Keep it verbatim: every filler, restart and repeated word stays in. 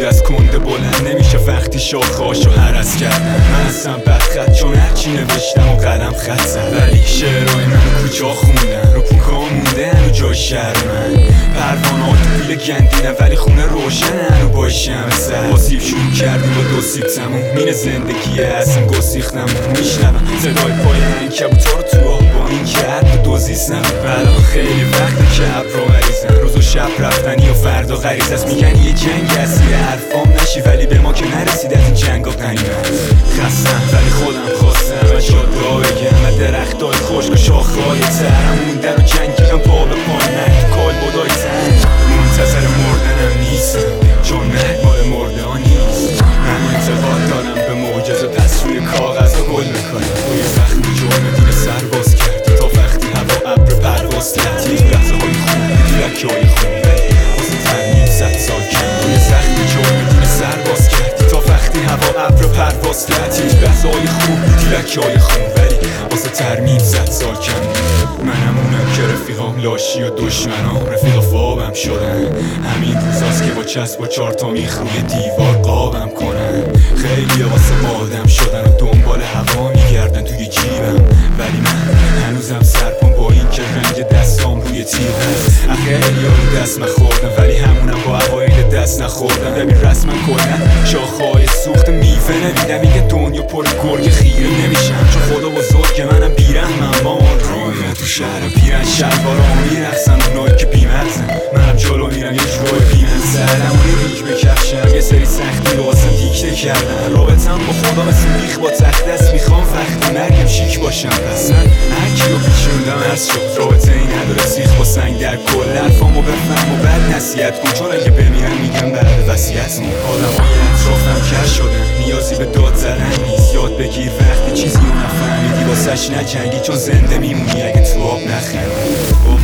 از کنده بلند نمیشه وقتی شاخهاشو هرس کردن. من هستم بدخط چون هرچی نوشتم و قلم خط زد، ولی شعرهای منو کوچا خوندن، رو پوکا مونده هنو جای شهر من. پروانه ها تو پیل گندیدن ولی خونه روشن هنو با شمع سر. آسیب شروع کردیم با دو سیب تموم، مین زندگیه اصلا گسیختم میشنوم صدای پای عنکبوتا رو تو آب با این که حد دوزیستم. بلا خیلی وقته که ابرا مریضن، روز و شب رفتنی و فردا غریز است. میگن یه جنگ اسیر حرفام نشی ولی به ما که نرسید از این جنگا غنیمت. خستم ولی خودم خواستم و جادا بگم و درختای خشک و شاخه‌های ترم موندن و جنگیدم پا به پای من تو کالبدای تن. منتظر مردنم نیستم چون مرگ مال مرده ها نیست. من اعتقاد دارم به معجزه پس روی کاغذ و گل میکنم. توی زخم جرم دیر سر باز کرد تا وقتی هوا ابر پرواز کرد. یک لحظه های خوب دیلکی های خوب واسه ترمیم صد سال کم. توی زخم جرم دیر سر باز کرد تا وقتی هوا ابر پرواز کرد. یک لحظه های خوب دیلکی های خوب ولی واسه ترمیم صد سال کم. منم اونم که رفیقام لاشی و دشمنام رفیق خوابم شدن. همین روزاست که با چسب و چارتا میخ روی دیوار قابم کنن. خیلی واسه مادم شدن و دنبال هوا میگردن توی جیبم، ولی من هنوزم سرپام با این که رنگ دستام روی تیغ هست. خیلی رو دست نخوردم ولی همونم با اوایل دست نخوردم. ببین رسما کلن شاخه‌های سوخت میوه نمیدم. میگه دنیا پر گرگ خیره نمیشم چون خدا بزرگ منم بیرحمم. ما روی تو شهر پیرن شلوارام میرقصن اونایی که بیمغزن. منم جلو میرم یه جوی بیمن سرم و ریک بکفشم. یه سری سختی رو واسم دیکته کردن. رابطم با خدا مثل میخ با تخت دست میخوام وقتی مرگم شیک باشم. پس من هرکی رو پیچوندم عرض شد رابطه ای نداره سیخ با سنگ در کل. حرفامو بفهم و بعد نصیحت کن چون اگه بمیرم میگم بعد وصیت مون. آدمای اطرافم کش شدن نیازی به داد زدن نیست. یاد بگیر وقتی چیزی رو نفهمیدی واسش نجنگی چون زنده میمونی اگه تو آب نخندی.